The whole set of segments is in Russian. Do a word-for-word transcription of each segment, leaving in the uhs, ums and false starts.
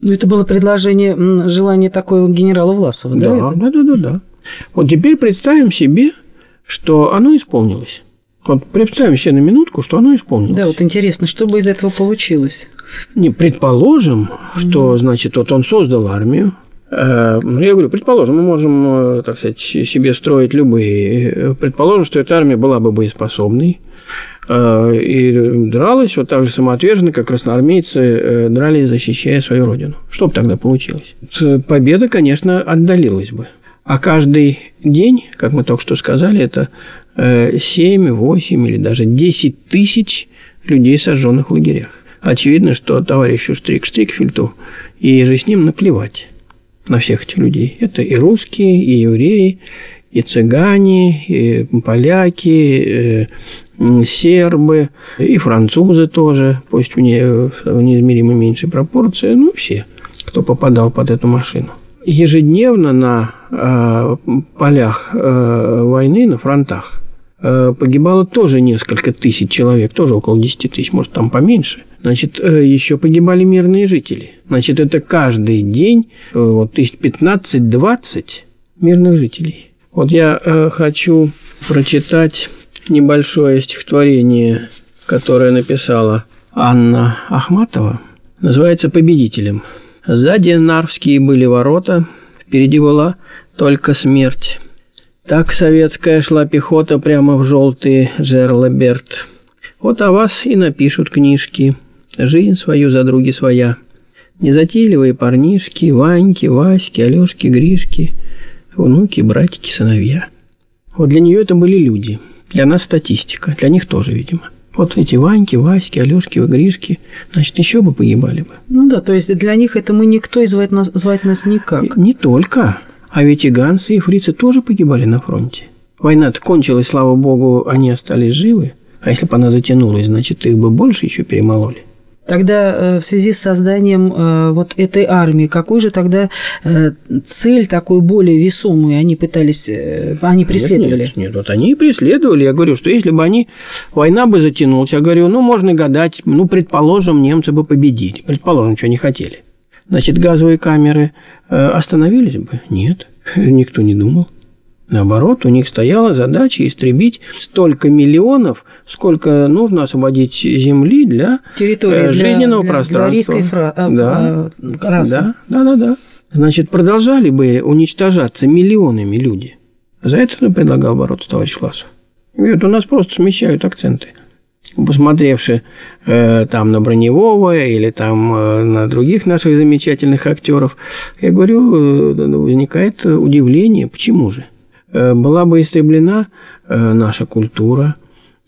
Ну, это было предложение, желание такое генерала Власова, да? Да, да, да, да, да. Вот теперь представим себе, что оно исполнилось. Вот представим себе на минутку, что оно исполнилось. Да, вот интересно, что бы из этого получилось? Не, предположим, mm-hmm. что, значит, вот он создал армию. Я говорю, предположим, мы можем, так сказать, себе строить любые. Предположим, что эта армия была бы боеспособной и дралась вот так же самоотверженно, как красноармейцы дрались, защищая свою родину. Что бы тогда получилось? Победа, конечно, отдалилась бы. А каждый день, как мы только что сказали, это семь, восемь или даже десять тысяч людей, сожженных в лагерях. Очевидно, что товарищу Штрик-Штрикфельду и же с ним наплевать на всех этих людей. Это и русские, и евреи, и цыгане, и поляки, и сербы, и французы тоже, пусть в неизмеримо меньшей пропорции, ну, все, кто попадал под эту машину. Ежедневно на э, полях э, войны, на фронтах, э, погибало тоже несколько тысяч человек, тоже около десять тысяч, может, там поменьше. Значит, э, еще погибали мирные жители. Значит, это каждый день э, вот, тысяч пятнадцать-двадцать мирных жителей. Вот я э, хочу прочитать небольшое стихотворение, которое написала Анна Ахматова. Называется «Победителем». Сзади Нарвские были ворота, впереди была только смерть. Так советская шла пехота прямо в желтые жерла Берт. Вот о вас и напишут книжки, жизнь свою за други своя. Незатейливые парнишки, Ваньки, Васьки, Алешки, Гришки, внуки, братики, сыновья. Вот для нее это были люди, для нас статистика, для них тоже, видимо. Вот эти Ваньки, Васьки, Алёшки, Гришки, значит, еще бы погибали бы. Ну да, то есть для них это мы никто, и звать нас, звать нас никак. Не только. А ведь и ганцы, и фрицы тоже погибали на фронте. Война-то кончилась, слава богу, они остались живы. А если бы она затянулась, значит, их бы больше еще перемололи. Тогда в связи с созданием вот этой армии, какую же тогда цель такую более весомую они пытались, они преследовали? Нет, нет, нет, вот они и преследовали. Я говорю, что если бы они, война бы затянулась, я говорю, ну, можно гадать, ну, предположим, немцы бы победили, предположим, что не хотели. Значит, газовые камеры остановились бы? Нет, никто не думал. Наоборот, у них стояла задача истребить столько миллионов, сколько нужно освободить земли для территории, жизненного для, пространства. Для арийской фра... да. расы. Да, да, да, да. Значит, продолжали бы уничтожаться миллионами люди. За это предлагал бороться товарищ Власов. Говорит, у нас просто смещают акценты. Посмотревши э, там на Броневого или там э, на других наших замечательных актеров, я говорю, э, возникает удивление, почему же? Была бы истреблена наша культура.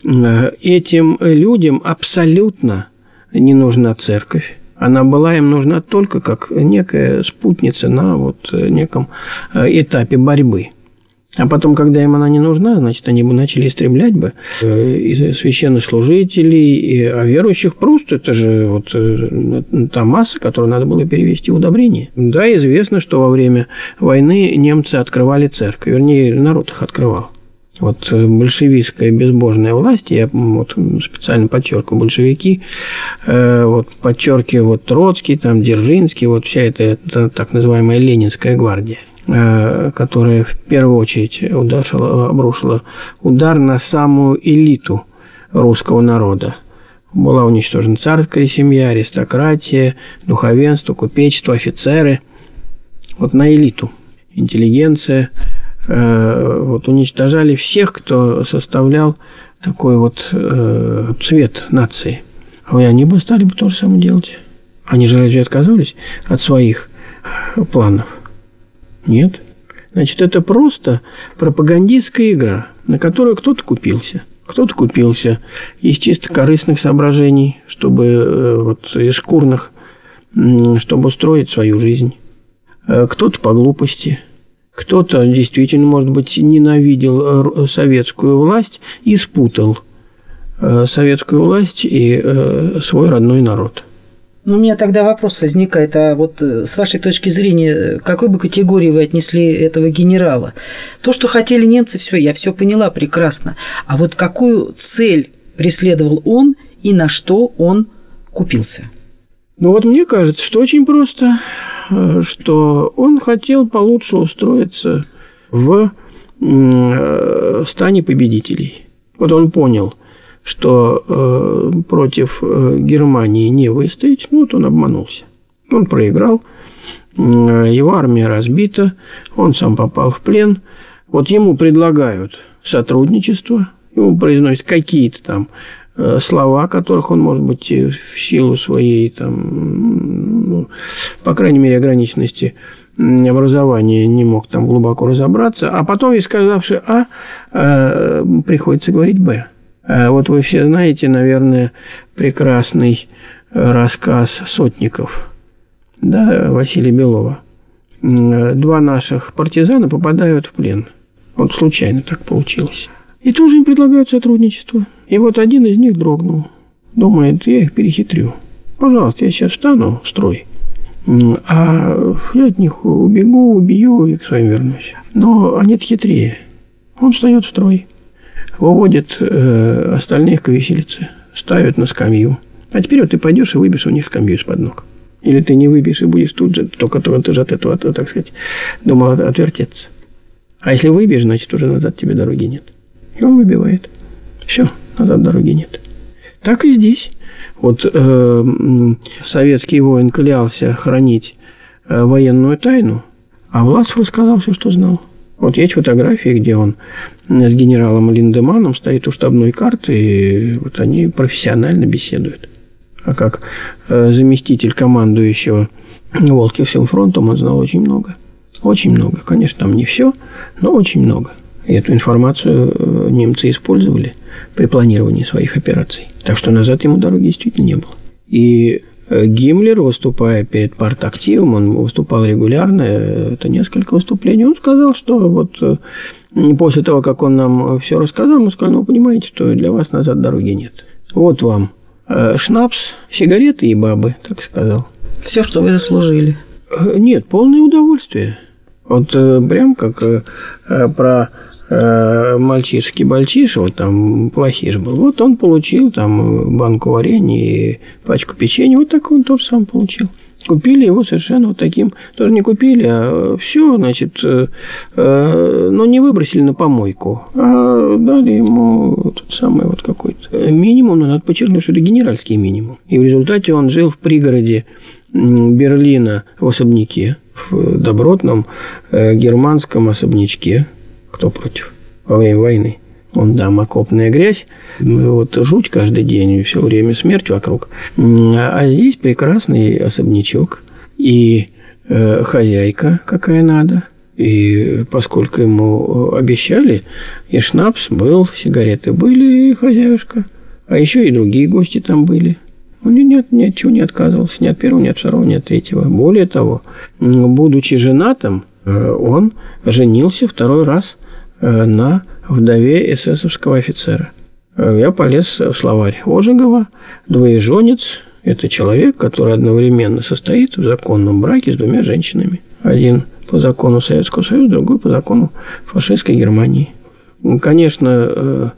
Этим людям абсолютно не нужна церковь. Она была им нужна только как некая спутница на вот неком этапе борьбы. А потом, когда им она не нужна, значит, они бы начали истреблять бы и священнослужителей, и а верующих просто. Это же вот та масса, которую надо было перевести в удобрение. Да, известно, что во время войны немцы открывали церковь, вернее, народ их открывал. Вот большевистская безбожная власть, я вот специально подчеркиваю, большевики, вот подчеркиваю, вот Троцкий, там Дзержинский, вот вся эта, эта так называемая Ленинская гвардия, которая в первую очередь ударила, обрушила удар на самую элиту русского народа. Была уничтожена царская семья, аристократия, духовенство, купечество, офицеры. Вот на элиту, интеллигенция. Вот уничтожали всех, кто составлял такой вот цвет нации. А они бы стали бы то же самое делать. Они же разве отказывались от своих планов? Нет. Значит, это просто пропагандистская игра, на которую кто-то купился. Кто-то купился из чисто корыстных соображений, чтобы вот из шкурных, чтобы устроить свою жизнь. Кто-то по глупости. Кто-то действительно, может быть, ненавидел советскую власть и спутал советскую власть и свой родной народ. Ну, у меня тогда вопрос возникает, а вот с вашей точки зрения, к какой бы категории вы отнесли этого генерала? То, что хотели немцы, все, я все поняла прекрасно. А вот какую цель преследовал он и на что он купился? Ну вот мне кажется, что очень просто, что он хотел получше устроиться в стане победителей. Вот он понял, что против Германии не выстоять, ну вот он обманулся. Он проиграл, его армия разбита, он сам попал в плен. Вот ему предлагают сотрудничество, ему произносят какие-то там слова, которых он, может быть, в силу своей, там, ну, по крайней мере, ограниченности образования не мог там глубоко разобраться, а потом, и сказавши «А», приходится говорить «Б». Вот вы все знаете, наверное, прекрасный рассказ Сотников, да, Василия Белова. Два наших партизана попадают в плен. Вот случайно так получилось. И тоже им предлагают сотрудничество. И вот один из них дрогнул. Думает, я их перехитрю. Пожалуйста, я сейчас встану в строй, а я от них убегу, убью и к своим вернусь. Но они-то хитрее. Он встает в строй, выводит э, остальных к виселице, ставит на скамью. А теперь вот ты пойдешь и выбьешь у них скамью из-под ног. Или ты не выбьешь и будешь тут же, только ты же от этого, так сказать, думал отвертеться. А если выбьешь, значит, уже назад тебе дороги нет. И он выбивает. Все, назад дороги нет. Так и здесь. Вот э, советский воин клялся хранить э, военную тайну, а Власов рассказал все, что знал. Вот есть фотографии, где он с генералом Линдеманом стоит у штабной карты, и вот они профессионально беседуют. А как э, заместитель командующего Волховским фронтом он знал очень много. Очень много. Конечно, там не все, но очень много. И эту информацию немцы использовали при планировании своих операций. Так что назад ему дороги действительно не было. И Гиммлер, выступая перед партактивом, он выступал регулярно, это несколько выступлений, он сказал, что вот после того, как он нам все рассказал, мы сказали, ну, вы понимаете, что для вас назад дороги нет. Вот вам шнапс, сигареты и бабы, так сказал. Все, что вы заслужили. Нет, полное удовольствие. Вот прям как про мальчишки-бальчиш, вот там плохиш был. Вот он получил там банку варенья и пачку печенья. Вот так он тоже сам получил. Купили его совершенно вот таким. Тоже не купили, а все, значит, но не выбросили на помойку, а дали ему тот самый вот какой-то минимум. Но надо подчеркнуть, что это генеральский минимум. И в результате он жил в пригороде Берлина в особняке, в добротном германском особнячке. Кто против? Во время войны. Вон там окопная грязь, вот жуть каждый день, все время смерть вокруг. А здесь прекрасный особнячок и э, хозяйка какая надо. И поскольку ему обещали, и шнапс был, сигареты были, и хозяюшка. А еще и другие гости там были. Он ни, ни, ни от чего не отказывался, ни от первого, ни от второго, ни от третьего. Более того, будучи женатым, он женился второй раз на вдове эсэсовского офицера. Я полез в словарь Ожегова. Двоеженец – это человек, который одновременно состоит в законном браке с двумя женщинами. Один по закону Советского Союза, другой по закону фашистской Германии. Конечно,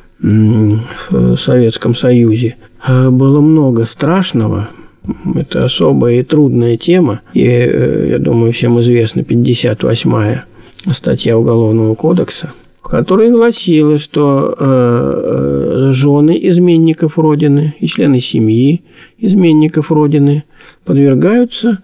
в Советском Союзе было много страшного. Это особая и трудная тема. И, я думаю, всем известна пятьдесят восьмая статья Уголовного кодекса, в которой гласила, что э, жены изменников Родины и члены семьи изменников Родины подвергаются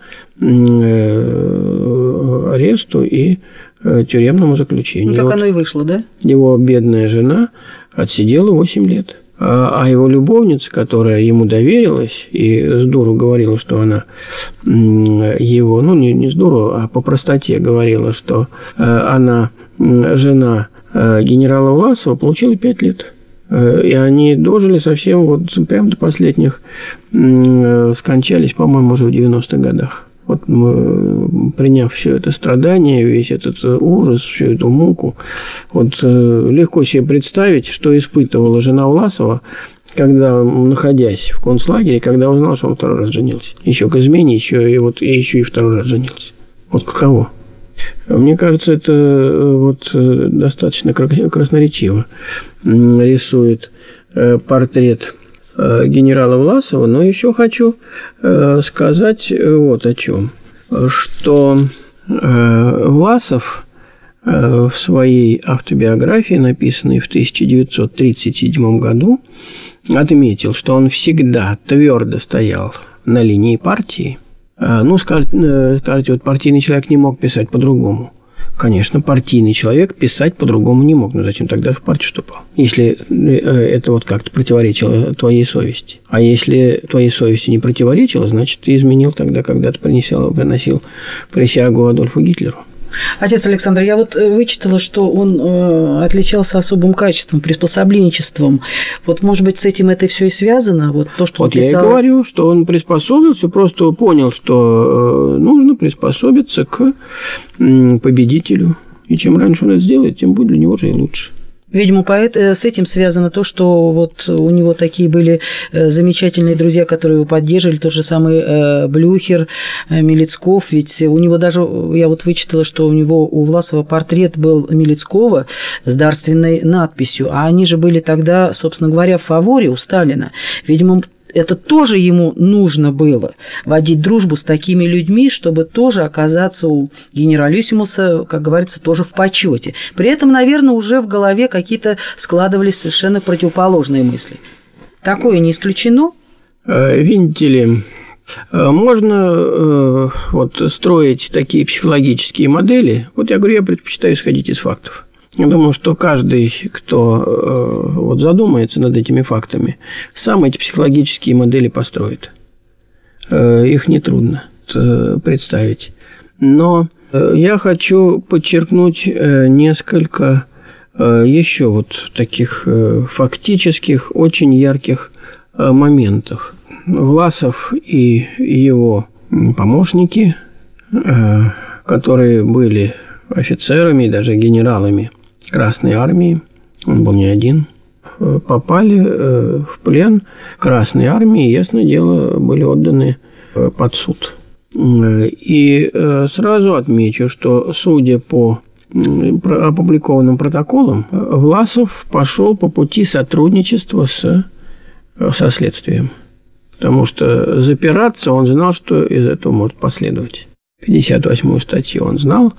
э, аресту и э, тюремному заключению. Ну, так вот оно и вышло, да? Его бедная жена отсидела восемь лет. А его любовница, которая ему доверилась и с дуру говорила, что она его, ну, не, не с дуру, а по простоте говорила, что она жена генерала Власова, получила пять лет. И они дожили совсем вот прям до последних, скончались, по-моему, уже в девяностых годах. Вот мы, приняв все это страдание, весь этот ужас, всю эту муку, вот легко себе представить, что испытывала жена Власова, когда, находясь в концлагере, когда узнала, что он второй раз женился. Еще к измене, еще и, вот, и еще и второй раз женился. Вот каково? Мне кажется, это вот достаточно красноречиво рисует портрет генерала Власова, но еще хочу сказать вот о чем. Что Власов в своей автобиографии, написанной в тысяча девятьсот тридцать седьмом году, отметил, что он всегда твердо стоял на линии партии. Ну, скажете, вот партийный человек не мог писать по-другому. Конечно, партийный человек писать по-другому не мог. Но зачем тогда в партию вступал? Если это вот как-то противоречило твоей совести. А если твоей совести не противоречило, значит, ты изменил тогда, когда ты приносил, приносил присягу Адольфу Гитлеру. Отец Александр, я вот вычитала, что он э, отличался особым качеством, приспособленчеством. Вот, может быть, с этим это все и связано? Вот, то, что вот он писал... я и говорю, что он приспособился, просто понял, что э, нужно приспособиться к э, победителю. И чем раньше он это сделает, тем будет для него же и лучше. Видимо, поэт, с этим связано то, что вот у него такие были замечательные друзья, которые его поддерживали, тот же самый Блюхер, Милицков, ведь у него даже, я вот вычитала, что у него, у Власова портрет был Милицкова с дарственной надписью, а они же были тогда, собственно говоря, в фаворе у Сталина. Видимо, это тоже ему нужно было, водить дружбу с такими людьми, чтобы тоже оказаться у генералиссимуса, как говорится, тоже в почете. При этом, наверное, уже в голове какие-то складывались совершенно противоположные мысли. Такое не исключено? Видите ли, можно вот строить такие психологические модели. Вот я говорю, я предпочитаю исходить из фактов. Я думаю, что каждый, кто э, вот задумается над этими фактами, сам эти психологические модели построит. Э, их нетрудно э, представить. Но э, я хочу подчеркнуть э, несколько э, еще вот таких э, фактических, очень ярких э, моментов. Власов и его помощники, э, которые были офицерами и даже генералами Красной армии, он был не один, попали в плен Красной армии и, ясное дело, были отданы под суд. И сразу отмечу, что, судя по опубликованным протоколам, Власов пошел по пути сотрудничества с, со следствием, потому что запираться он знал, что из этого может последовать. пятьдесят восьмую статью он знал,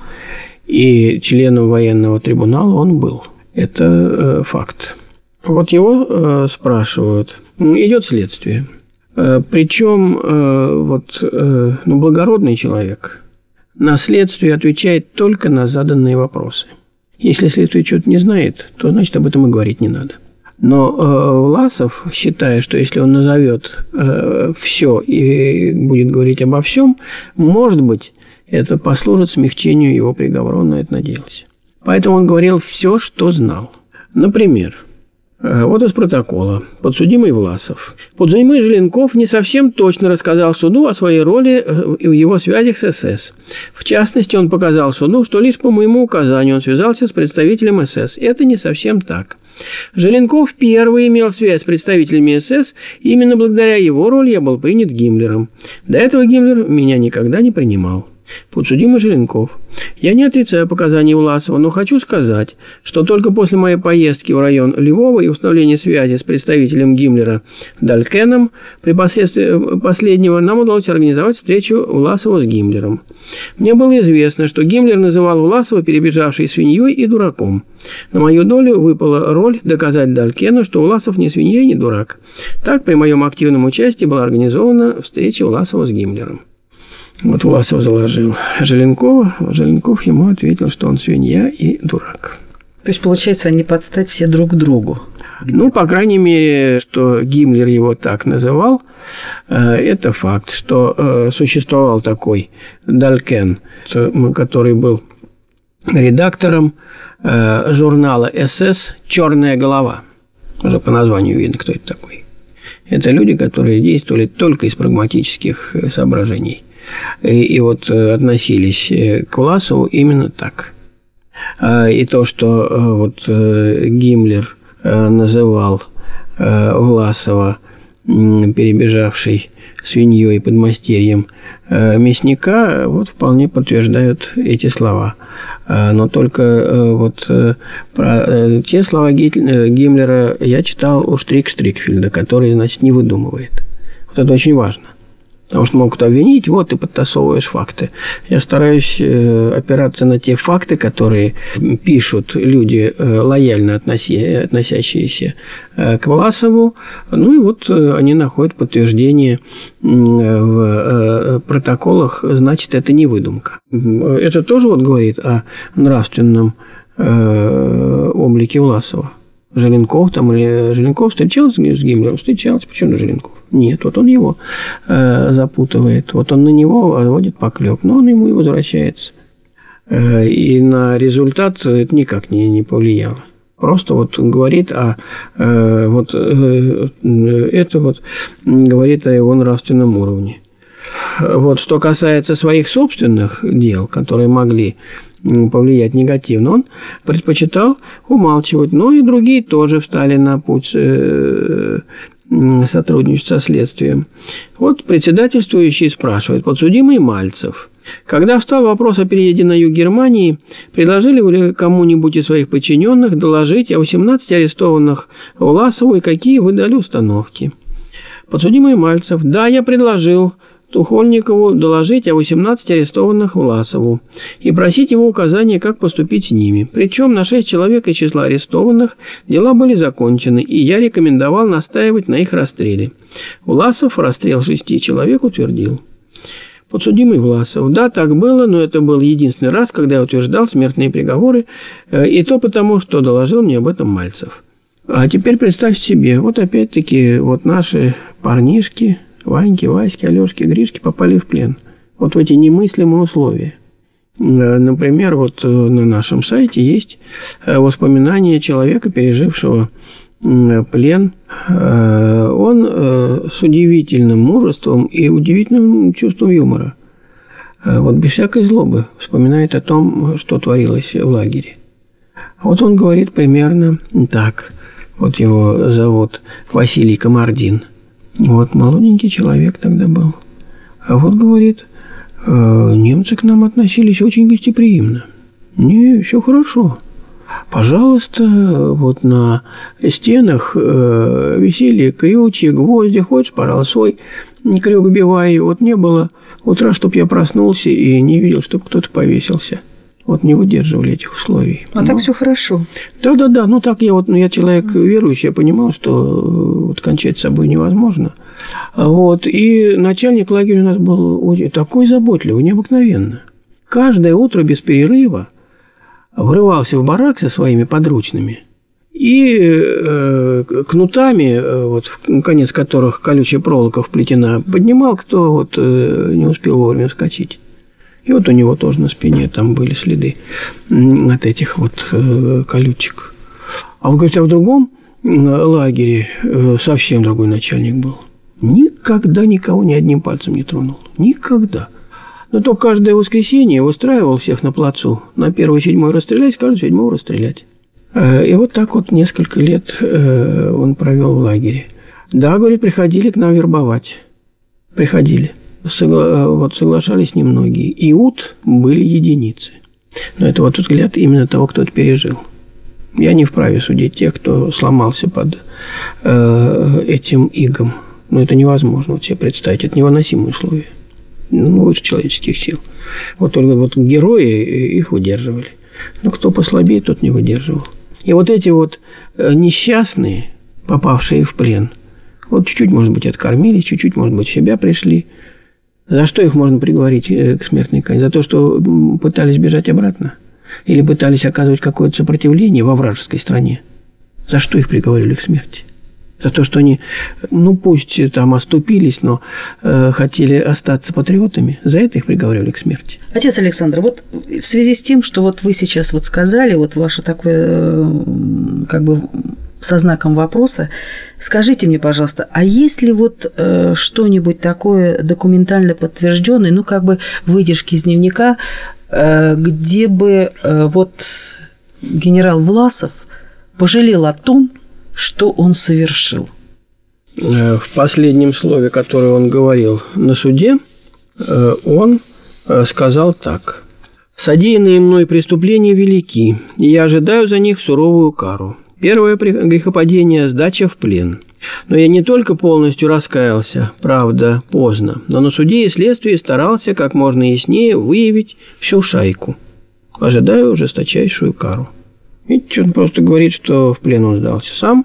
и членом военного трибунала он был. Это э, факт. Вот его э, спрашивают. Идет следствие. Э, причем э, вот, э, ну, благородный человек на следствие отвечает только на заданные вопросы. Если следствие что-то не знает, то, значит, об этом и говорить не надо. Но э, Власов, считая, что если он назовет э, все и будет говорить обо всем, может быть, это послужит смягчению его приговора, он на это надеялся. Поэтому он говорил все, что знал. Например, вот из протокола. Подсудимый Власов. Подсудимый Желенков не совсем точно рассказал суду о своей роли и в его связях с СС. В частности, он показал суду, что лишь по моему указанию он связался с представителем СС. Это не совсем так. Желенков первый имел связь с представителями СС, и именно благодаря его роли я был принят Гиммлером. До этого Гиммлер меня никогда не принимал. Подсудимый Желенков. Я не отрицаю показаний Власова, но хочу сказать, что только после моей поездки в район Львова и установления связи с представителем Гиммлера Далькеном при последствии последнего нам удалось организовать встречу Власова с Гиммлером. Мне было известно, что Гиммлер называл Власова перебежавшей свиньей и дураком. На мою долю выпала роль доказать Далькену, что Власов не свинья и не дурак. Так, при моем активном участии была организована встреча Власова с Гиммлером. Вот Власов заложил Желенкова, Желенков ему ответил, что он свинья и дурак. То есть, получается, они подстать все друг другу? Ну, по крайней мере, что Гиммлер его так называл, это факт, что существовал такой Далькен, который был редактором журнала СС «Черная голова». Уже по названию видно, кто это такой. Это люди, которые действовали только из прагматических соображений. И, и вот относились к Власову именно так. И то, что вот Гиммлер называл Власова перебежавшей свиньей и подмастерьем мясника вот вполне подтверждают эти слова. Но только вот про те слова Гиммлера я читал у Штрик-Штрикфельда, который, значит, не выдумывает. Вот это очень важно. Потому что могут обвинить, вот ты подтасовываешь факты. Я стараюсь опираться на те факты, которые пишут люди, лояльно относящиеся к Власову. Ну и вот они находят подтверждение в протоколах, значит, это не выдумка. Это тоже вот говорит о нравственном облике Власова. Желенков там или Желенков встречался с Гиммлером? Встречался. Почему Желенков? Нет, вот он его э, запутывает. Вот он на него отводит поклеп, но он ему и возвращается. Э, и на результат это никак не, не повлияло. Просто вот говорит о э, вот э, это вот говорит о его нравственном уровне. Вот что касается своих собственных дел, которые могли повлиять негативно, он предпочитал умалчивать. Но и другие тоже встали на путь э, сотрудничества со следствием. Вот председательствующий спрашивает: подсудимый Мальцев, когда встал вопрос о переезде на юг Германии, предложили вы ли кому-нибудь из своих подчиненных доложить о восемнадцати арестованных Власову и какие вы дали установки? Подсудимый Мальцев: да, я предложил Тухольникову доложить о восемнадцати арестованных Власову и просить его указания, как поступить с ними. Причем на шесть человек из числа арестованных дела были закончены, и я рекомендовал настаивать на их расстреле. Власов расстрел шести человек утвердил. Подсудимый Власов: да, так было, но это был единственный раз, когда я утверждал смертные приговоры, и то потому, что доложил мне об этом Мальцев. А теперь представьте себе, вот опять-таки вот наши парнишки, Ваньки, Васьки, Алёшки, Гришки попали в плен. Вот в эти немыслимые условия. Например, вот на нашем сайте есть воспоминания человека, пережившего плен. Он с удивительным мужеством и удивительным чувством юмора, вот без всякой злобы, вспоминает о том, что творилось в лагере. Вот он говорит примерно так. Вот его зовут Василий Комардин. Вот молоденький человек тогда был. А вот, говорит, немцы к нам относились очень гостеприимно. Не, все хорошо. Пожалуйста, вот на стенах висели крючи, гвозди. Хочешь, пожалуйста, свой крюк бивай. Вот не было утра, чтоб я проснулся и не видел, чтоб кто-то повесился. Вот не выдерживали этих условий. А ну, так все хорошо. Да-да-да. Ну, так я вот, ну, я человек верующий, я понимал, что вот кончать с собой невозможно. Вот. И начальник лагеря у нас был такой заботливый, необыкновенно. Каждое утро без перерыва врывался в барак со своими подручными и э, кнутами, вот, в конец которых колючая проволока вплетена, поднимал, кто вот, э, не успел вовремя вскочить. И вот у него тоже на спине там были следы от этих вот э, колючек. А он говорит, а в другом лагере э, совсем другой начальник был. Никогда никого ни одним пальцем не тронул. Никогда. Но то каждое воскресенье устраивал всех на плацу. На первый седьмой расстрелять, каждый седьмого расстрелять. Э, и вот так вот несколько лет э, он провел в лагере. Да, говорит, приходили к нам вербовать. Приходили. Согла... Вот, соглашались немногие. Иуд были единицы. Но это вот взгляд именно того, кто это пережил. Я не вправе судить тех, кто сломался под э, этим игом. Но это невозможно вот себе представить. Это невыносимые условия. Ну, выше человеческих сил. Вот только вот герои их выдерживали. Но кто послабее, тот не выдерживал. И вот эти вот несчастные, попавшие в плен, вот чуть-чуть, может быть, откормились, чуть-чуть, может быть, в себя пришли. За что их можно приговорить к смертной казни? За то, что пытались бежать обратно? Или пытались оказывать какое-то сопротивление во вражеской стране? За что их приговорили к смерти? За то, что они, ну, пусть там оступились, но э, хотели остаться патриотами? За это их приговорили к смерти. Отец Александр, вот в связи с тем, что вот вы сейчас вот сказали, вот ваше такое, как бы, со знаком вопроса, скажите мне, пожалуйста, а есть ли вот э, что-нибудь такое документально подтвержденное, ну, как бы выдержки из дневника, э, где бы э, вот генерал Власов пожалел о том, что он совершил? В последнем слове, которое он говорил на суде, он сказал так. «Содеянные мной преступления велики, и я ожидаю за них суровую кару. Первое грехопадение – сдача в плен. Но я не только полностью раскаялся, правда, поздно, но на суде и следствии старался как можно яснее выявить всю шайку. Ожидаю жесточайшую кару». Видите, он просто говорит, что в плен он сдался сам,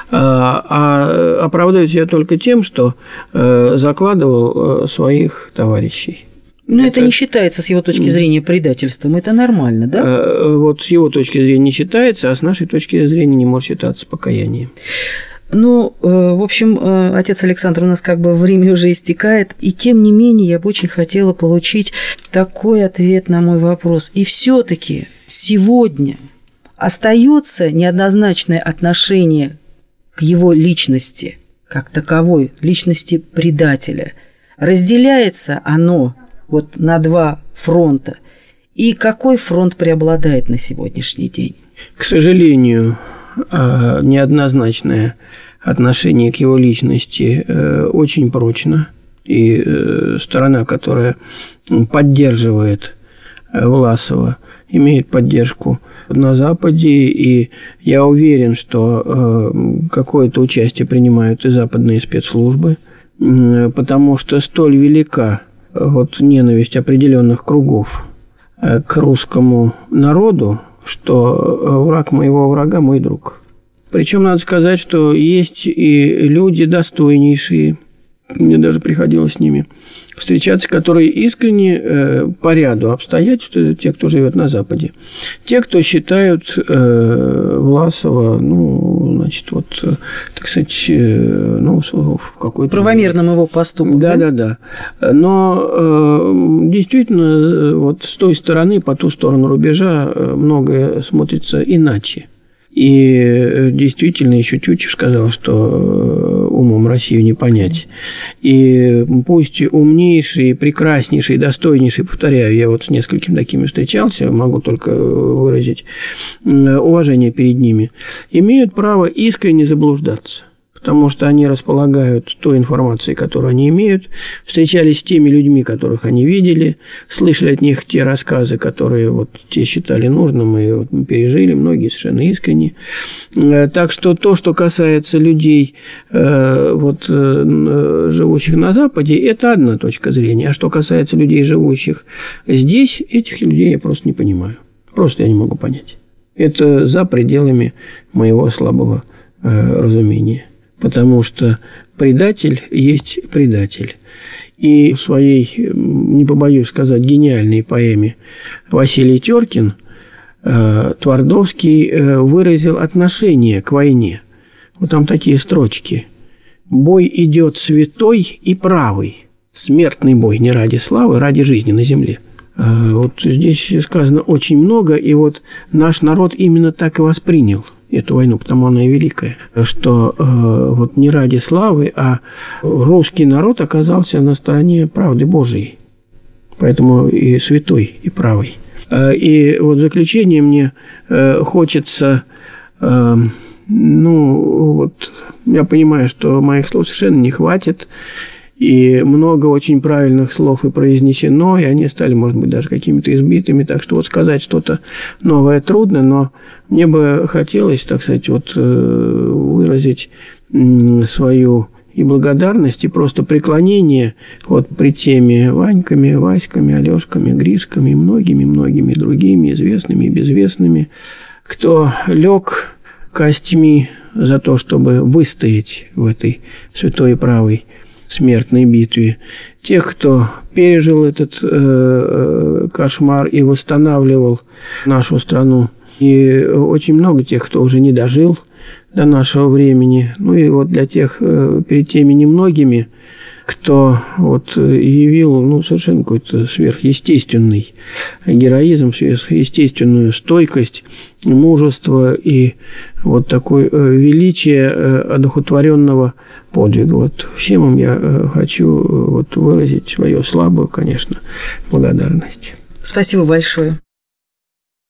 а оправдывает себя только тем, что закладывал своих товарищей. Но это, это не считается с его точки зрения предательством, это нормально, да? Вот с его точки зрения не считается, а с нашей точки зрения не может считаться покаянием. Ну, в общем, отец Александр, у нас как бы время уже истекает, и тем не менее я бы очень хотела получить такой ответ на мой вопрос. И все-таки сегодня остается неоднозначное отношение к его личности, как таковой, личности предателя. Разделяется оно вот на два фронта. И какой фронт преобладает на сегодняшний день? К сожалению, неоднозначное отношение к его личности очень прочно. И сторона, которая поддерживает Власова, имеет поддержку на Западе. И я уверен, что какое-то участие принимают и западные спецслужбы, потому что столь велика вот ненависть определенных кругов к русскому народу, что враг моего врага – мой друг. Причем надо сказать, что есть и люди достойнейшие, мне даже приходилось с ними встречаться, которые искренне по ряду обстоятельств, те, кто живет на Западе, те, кто считают Власова, ну, значит, вот, так сказать, ну, в какой-то... правомерным его поступком. Да, да, да. Но действительно, вот с той стороны, по ту сторону рубежа, многое смотрится иначе. И действительно, еще Тютчев сказал, что умом Россию не понять. И пусть умнейшие, прекраснейшие, достойнейшие, повторяю, я вот с несколькими такими встречался, могу только выразить уважение перед ними, имеют право искренне заблуждаться. Потому что они располагают той информацией, которую они имеют, встречались с теми людьми, которых они видели, слышали от них те рассказы, которые вот те считали нужным, и вот мы пережили, многие совершенно искренне. Так что то, что касается людей, вот, живущих на Западе, это одна точка зрения. А что касается людей, живущих здесь, этих людей я просто не понимаю. Просто я не могу понять. Это за пределами моего слабого разумения. Потому что предатель есть предатель. И в своей, не побоюсь сказать, гениальной поэме «Василий Теркин» Твардовский выразил отношение к войне. Вот там такие строчки. «Бой идет святой и правый, смертный бой не ради славы, ради жизни на земле». Вот здесь сказано очень много, и вот наш народ именно так и воспринял эту войну, потому она и великая, что э, вот не ради славы, а русский народ оказался на стороне правды Божией, поэтому и святой, и правый. И вот в заключение мне э, хочется, э, ну вот я понимаю, что моих слов совершенно не хватит, и много очень правильных слов и произнесено, и они стали, может быть, даже какими-то избитыми. Так что вот сказать что-то новое трудно, но мне бы хотелось, так сказать, вот выразить свою и благодарность, и просто преклонение вот при теме Ваньками, Васьками, Алёшками, Гришками и многими-многими другими известными и безвестными, кто лег костьми за то, чтобы выстоять в этой святой и правой смертной битве. Тех, кто пережил этот э, кошмар и восстанавливал нашу страну. И очень много тех, кто уже не дожил до нашего времени. Ну и вот для тех, э, перед теми немногими, кто вот явил ну, совершенно какой-то сверхъестественный героизм, сверхъестественную стойкость, мужество и вот такое величие одухотворенного подвига. Вот всем им я хочу вот выразить свою слабую, конечно, благодарность. Спасибо большое.